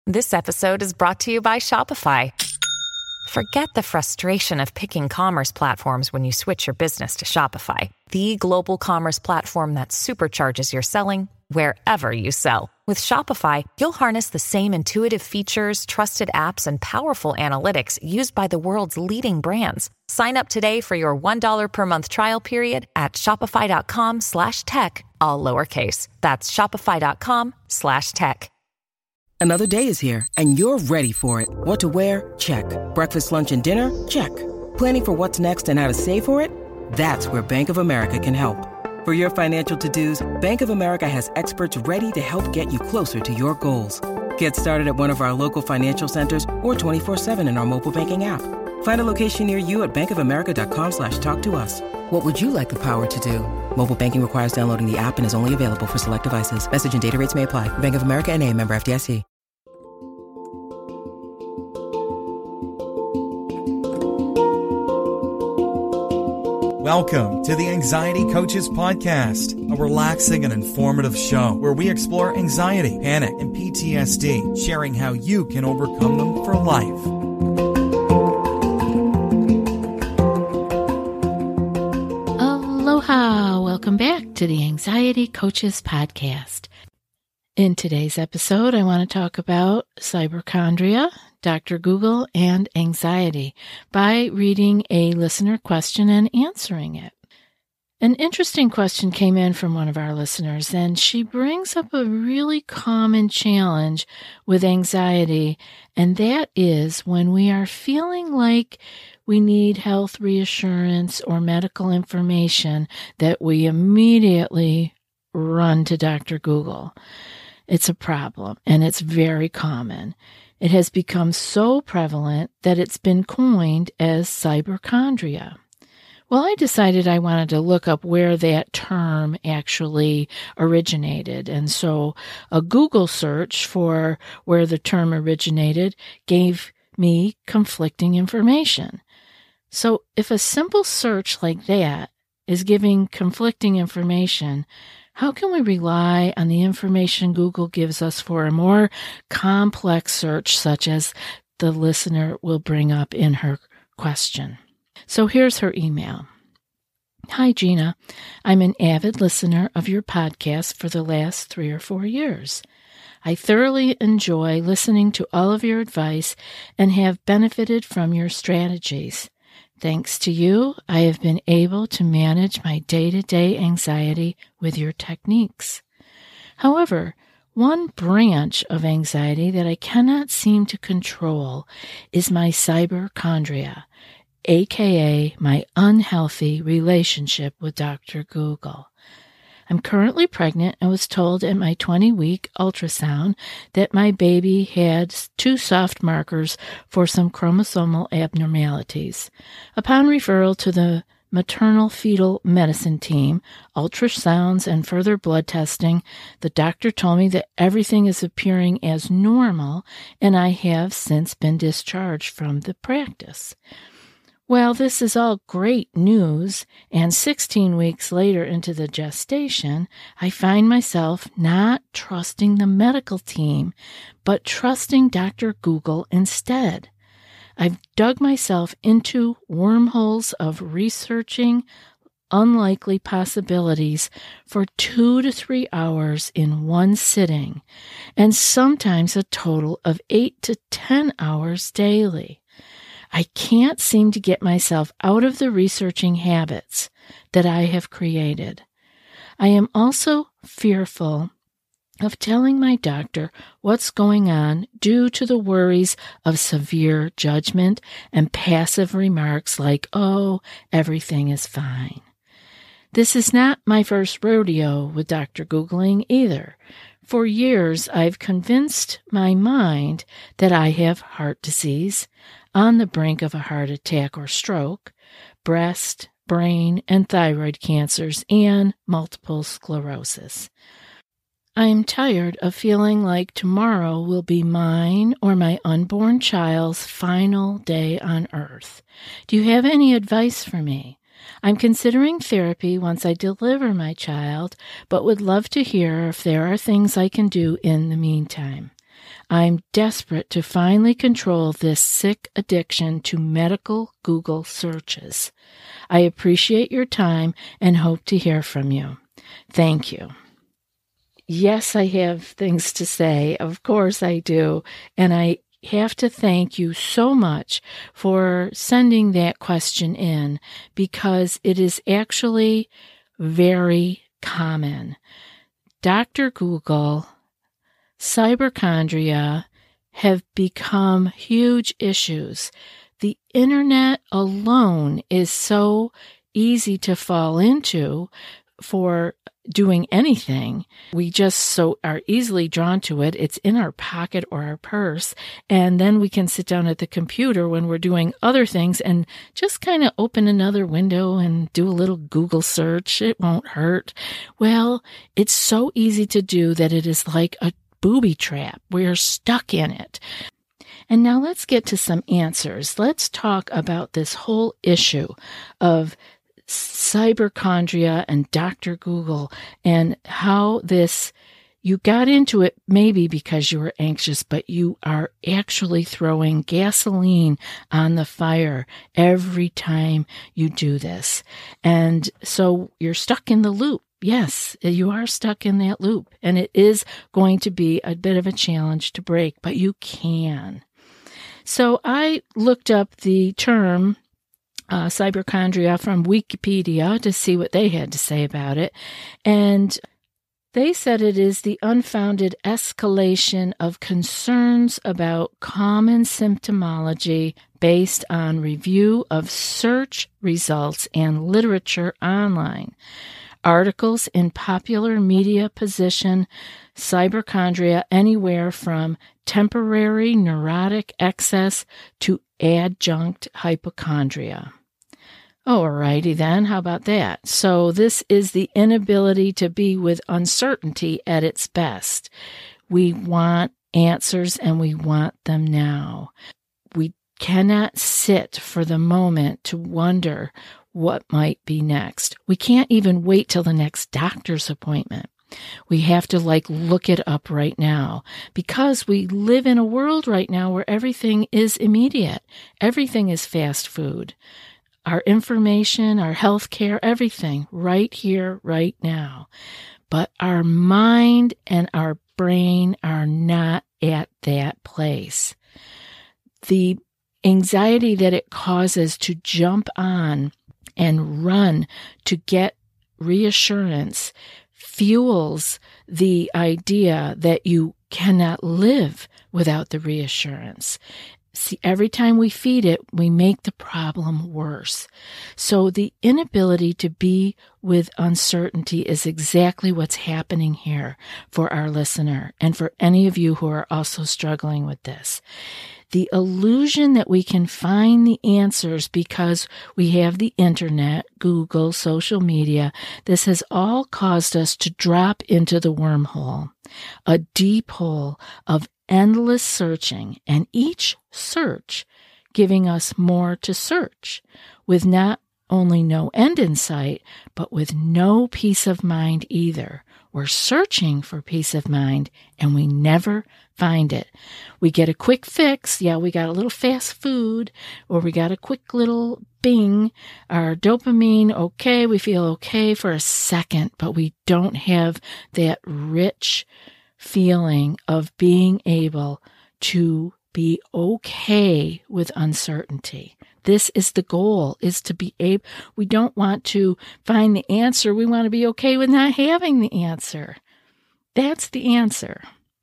This episode is brought to you by Shopify. Forget the frustration of picking commerce platforms when you switch your business to Shopify, the global commerce platform that supercharges your selling wherever you sell. With Shopify, you'll harness the same intuitive features, trusted apps, and powerful analytics used by the world's leading brands. Sign up today for your $1 per month trial period at shopify.com/tech, all lowercase. That's shopify.com/tech. Another day is here, and you're ready for it. What to wear? Check. Breakfast, lunch, and dinner? Check. Planning for what's next and how to save for it? That's where Bank of America can help. For your financial to-dos, Bank of America has experts ready to help get you closer to your goals. Get started at one of our local financial centers or 24/7 in our mobile banking app. Find a location near you at bankofamerica.com/talktous. What would you like the power to do? Mobile banking requires downloading the app and is only available for select devices. Message and data rates may apply. Bank of America N.A., member FDIC. Welcome to the Anxiety Coaches Podcast, a relaxing and informative show where we explore anxiety, panic, and PTSD, sharing how you can overcome them for life. Aloha! Welcome back to the Anxiety Coaches Podcast. In today's episode, I want to talk about cyberchondria, Dr. Google, and anxiety by reading a listener question and answering it. An interesting question came in from one of our listeners, and she brings up a really common challenge with anxiety, and that is when we are feeling like we need health reassurance or medical information that we immediately run to Dr. Google. It's a problem, and it's very common. It has become so prevalent that it's been coined as cyberchondria. Well, I decided I wanted to look up where that term actually originated. And so a Google search for where the term originated gave me conflicting information. So if a simple search like that is giving conflicting information, how can we rely on the information Google gives us for a more complex search, such as the listener will bring up in her question? So here's her email. Hi, Gina. I'm an avid listener of your podcast for the last 3 or 4 years. I thoroughly enjoy listening to all of your advice and have benefited from your strategies. Thanks to you, I have been able to manage my day-to-day anxiety with your techniques. However, one branch of anxiety that I cannot seem to control is my cyberchondria, aka my unhealthy relationship with Dr. Google. I'm currently pregnant and was told at my 20-week ultrasound that my baby had 2 soft markers for some chromosomal abnormalities. Upon referral to the maternal fetal medicine team, ultrasounds, and further blood testing, the doctor told me that everything is appearing as normal, and I have since been discharged from the practice. Well, this is all great news, and 16 weeks later into the gestation, I find myself not trusting the medical team, but trusting Dr. Google instead. I've dug myself into wormholes of researching unlikely possibilities for 2 to 3 hours in one sitting, and sometimes a total of 8 to 10 hours daily. I can't seem to get myself out of the researching habits that I have created. I am also fearful of telling my doctor what's going on due to the worries of severe judgment and passive remarks like, "Oh, everything is fine." This is not my first rodeo with Dr. Googling either. For years, I've convinced my mind that I have heart disease, on the brink of a heart attack or stroke, breast, brain, and thyroid cancers, and multiple sclerosis. I am tired of feeling like tomorrow will be mine or my unborn child's final day on earth. Do you have any advice for me? I'm considering therapy once I deliver my child, but would love to hear if there are things I can do in the meantime. I'm desperate to finally control this sick addiction to medical Google searches. I appreciate your time and hope to hear from you. Thank you. Yes, I have things to say. Of course I do. And I have to thank you so much for sending that question in, because it is actually very common. Dr. Google, cyberchondria have become huge issues. The internet alone is so easy to fall into for doing anything. We just so are easily drawn to it. It's in our pocket or our purse. And then we can sit down at the computer when we're doing other things and just kind of open another window and do a little Google search. It won't hurt. Well, it's so easy to do that it is like a booby trap. We're stuck in it. And now let's get to some answers. Let's talk about this whole issue of cyberchondria and Dr. Google and how you got into it maybe because you were anxious, but you are actually throwing gasoline on the fire every time you do this. And so you're stuck in the loop. Yes, you are stuck in that loop, and it is going to be a bit of a challenge to break, but you can. So I looked up the term cyberchondria from Wikipedia to see what they had to say about it. And they said it is the unfounded escalation of concerns about common symptomology based on review of search results and literature online. Articles in popular media position cyberchondria anywhere from temporary neurotic excess to adjunct hypochondria. Alrighty then, how about that? So this is the inability to be with uncertainty at its best. We want answers and we want them now. We cannot sit for the moment to wonder what might be next. We can't even wait till the next doctor's appointment. We have to look it up right now, because we live in a world right now where everything is immediate. Everything is fast food. Our information, our health care, everything right here, right now. But our mind and our brain are not at that place. The anxiety that it causes to jump on and run to get reassurance fuels the idea that you cannot live without the reassurance. See, every time we feed it, we make the problem worse. So the inability to be with uncertainty is exactly what's happening here for our listener and for any of you who are also struggling with this. The illusion that we can find the answers because we have the internet, Google, social media, this has all caused us to drop into the wormhole, a deep hole of endless searching, and each search giving us more to search, with not only no end in sight, but with no peace of mind either. We're searching for peace of mind, and we never find it. We get a quick fix. Yeah, we got a little fast food, or we got a quick little bing. Our dopamine, okay, we feel okay for a second, but we don't have that rich feeling of being able to be okay with uncertainty. This is the goal, is to be able, we don't want to find the answer. We want to be okay with not having the answer. That's the answer.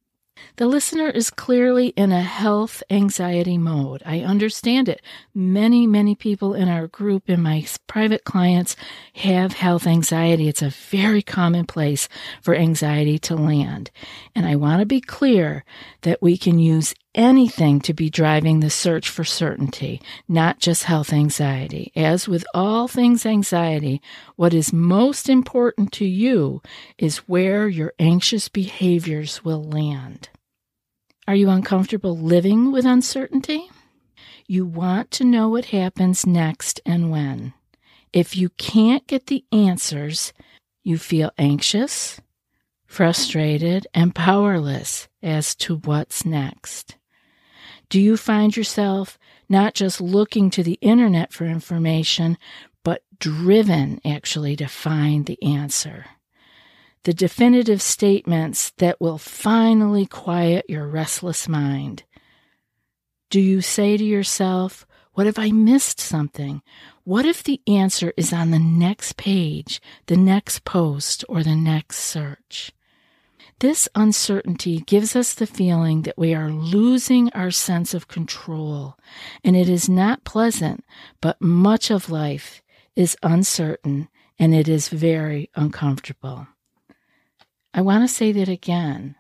The listener is clearly in a health anxiety mode. I understand it. Many, many people in our group, in my private clients, have health anxiety. It's a very common place for anxiety to land. And I want to be clear that we can use anything to be driving the search for certainty, not just health anxiety. As with all things anxiety, what is most important to you is where your anxious behaviors will land. Are you uncomfortable living with uncertainty? You want to know what happens next and when. If you can't get the answers, you feel anxious, frustrated, and powerless as to what's next? Do you find yourself not just looking to the internet for information, but driven actually to find the answer? The definitive statements that will finally quiet your restless mind. Do you say to yourself, what if I missed something? What if the answer is on the next page, the next post, or the next search? This uncertainty gives us the feeling that we are losing our sense of control, and it is not pleasant, but much of life is uncertain, and it is very uncomfortable. I want to say that again.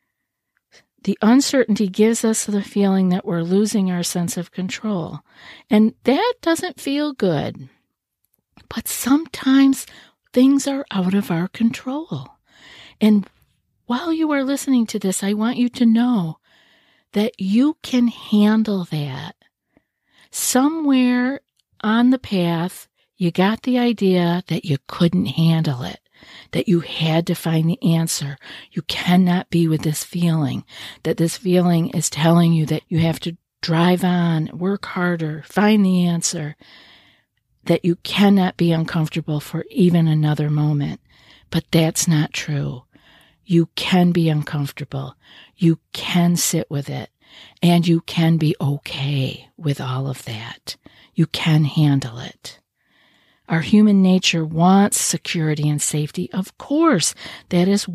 The uncertainty gives us the feeling that we're losing our sense of control, and that doesn't feel good. But sometimes things are out of our control. And while you are listening to this, I want you to know that you can handle that. Somewhere on the path, you got the idea that you couldn't handle it, that you had to find the answer. You cannot be with this feeling, that this feeling is telling you that you have to drive on, work harder, find the answer, that you cannot be uncomfortable for even another moment. But that's not true. You can be uncomfortable. You can sit with it, and you can be okay with all of that. You can handle it. Our human nature wants security and safety. Of course, that is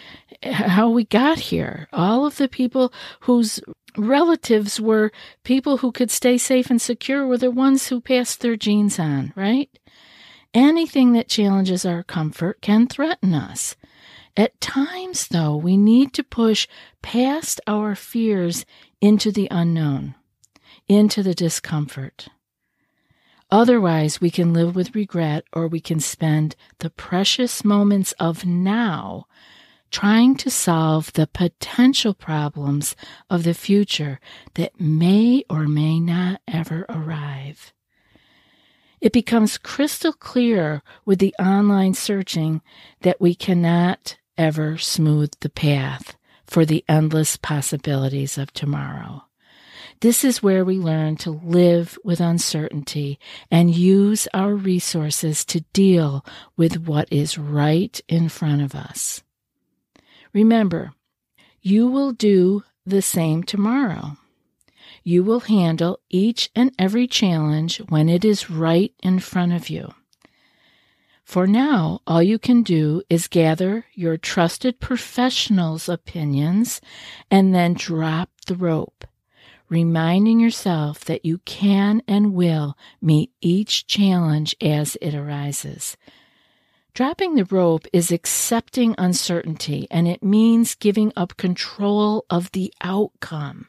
how we got here. All of the people whose relatives were people who could stay safe and secure were the ones who passed their genes on, right? Anything that challenges our comfort can threaten us. At times, though, we need to push past our fears into the unknown, into the discomfort. Otherwise, we can live with regret, or we can spend the precious moments of now trying to solve the potential problems of the future that may or may not ever arrive. It becomes crystal clear with the online searching that we cannot ever smooth the path for the endless possibilities of tomorrow. This is where we learn to live with uncertainty and use our resources to deal with what is right in front of us. Remember, you will do the same tomorrow. You will handle each and every challenge when it is right in front of you. For now, all you can do is gather your trusted professionals' opinions and then drop the rope, reminding yourself that you can and will meet each challenge as it arises. Dropping the rope is accepting uncertainty, and it means giving up control of the outcome.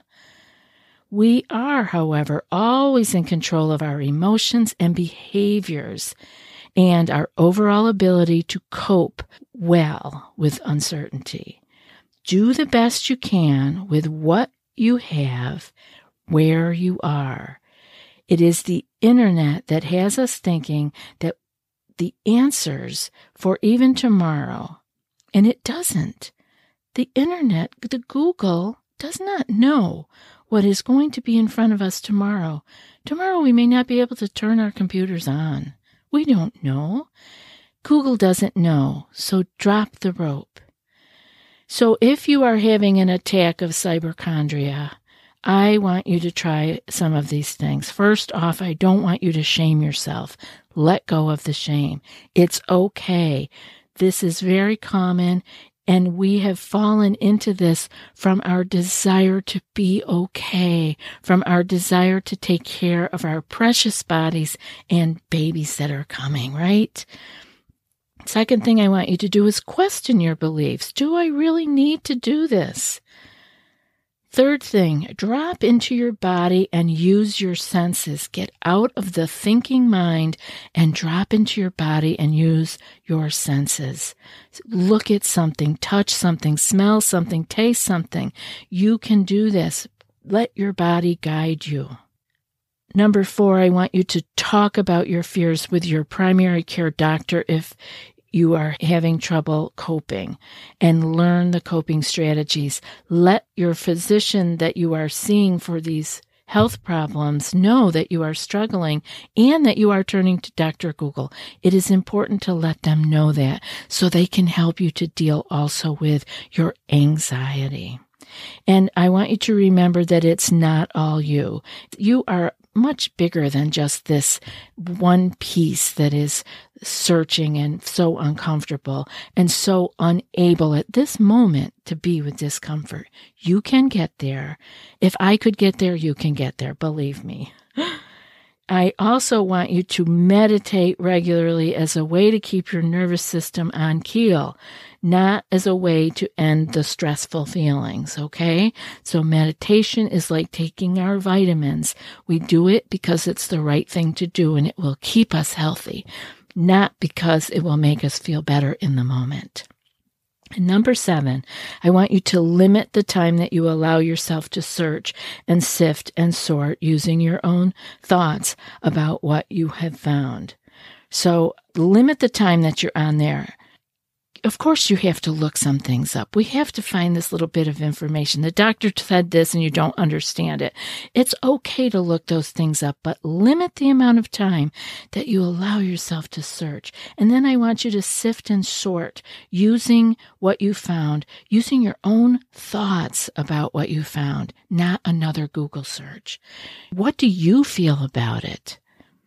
We are, however, always in control of our emotions and behaviors and our overall ability to cope well with uncertainty. Do the best you can with what you have, where you are. It is the internet that has us thinking that the answers for even tomorrow, and it doesn't. The internet, the Google, does not know what is going to be in front of us tomorrow. Tomorrow we may not be able to turn our computers on. We don't know. Google doesn't know, so drop the rope. So if you are having an attack of cyberchondria, I want you to try some of these things. First off, I don't want you to shame yourself. Let go of the shame. It's okay. This is very common, and we have fallen into this from our desire to be okay, from our desire to take care of our precious bodies and babies that are coming, right? Second thing I want you to do is question your beliefs. Do I really need to do this? Third thing, drop into your body and use your senses. Get out of the thinking mind and drop into your body and use your senses. Look at something, touch something, smell something, taste something. You can do this. Let your body guide you. Number 4, I want you to talk about your fears with your primary care doctor if you are having trouble coping and learn the coping strategies. Let your physician that you are seeing for these health problems know that you are struggling and that you are turning to Dr. Google. It is important to let them know that so they can help you to deal also with your anxiety. And I want you to remember that it's not all you. You are much bigger than just this one piece that is searching and so uncomfortable and so unable at this moment to be with discomfort. You can get there. If I could get there, you can get there. Believe me. I also want you to meditate regularly as a way to keep your nervous system on keel, not as a way to end the stressful feelings, okay? So meditation is like taking our vitamins. We do it because it's the right thing to do and it will keep us healthy, not because it will make us feel better in the moment. And number 7, I want you to limit the time that you allow yourself to search and sift and sort using your own thoughts about what you have found. So limit the time that you're on there. Of course, you have to look some things up. We have to find this little bit of information. The doctor said this and you don't understand it. It's okay to look those things up, but limit the amount of time that you allow yourself to search. And then I want you to sift and sort using what you found, using your own thoughts about what you found, not another Google search. What do you feel about it?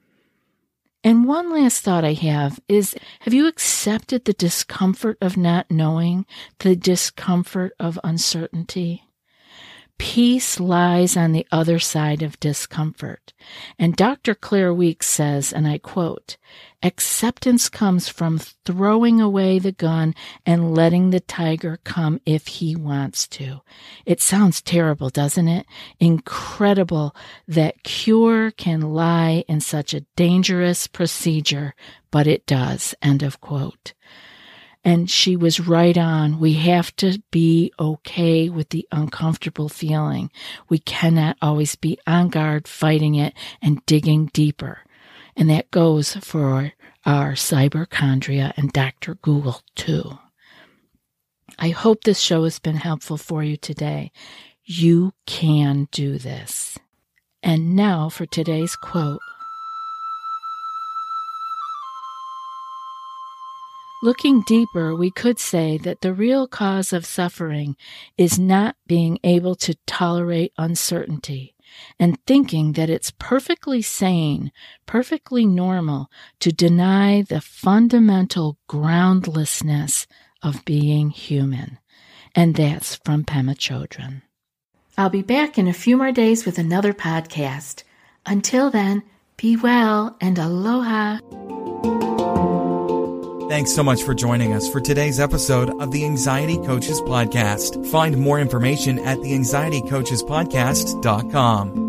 And one last thought I have is, have you accepted the discomfort of not knowing, the discomfort of uncertainty? Peace lies on the other side of discomfort. And Dr. Claire Weeks says, and I quote, "Acceptance comes from throwing away the gun and letting the tiger come if he wants to." It sounds terrible, doesn't it? Incredible that cure can lie in such a dangerous procedure, but it does. End of quote. And she was right on. We have to be okay with the uncomfortable feeling. We cannot always be on guard, fighting it, and digging deeper. And that goes for our cyberchondria and Dr. Google too. I hope this show has been helpful for you today. You can do this. And now for today's quote. Looking deeper, we could say that the real cause of suffering is not being able to tolerate uncertainty and thinking that it's perfectly sane, perfectly normal to deny the fundamental groundlessness of being human. And that's from Pema Chodron. I'll be back in a few more days with another podcast. Until then, be well and aloha. Thanks so much for joining us for today's episode of the Anxiety Coaches Podcast. Find more information at theanxietycoachespodcast.com.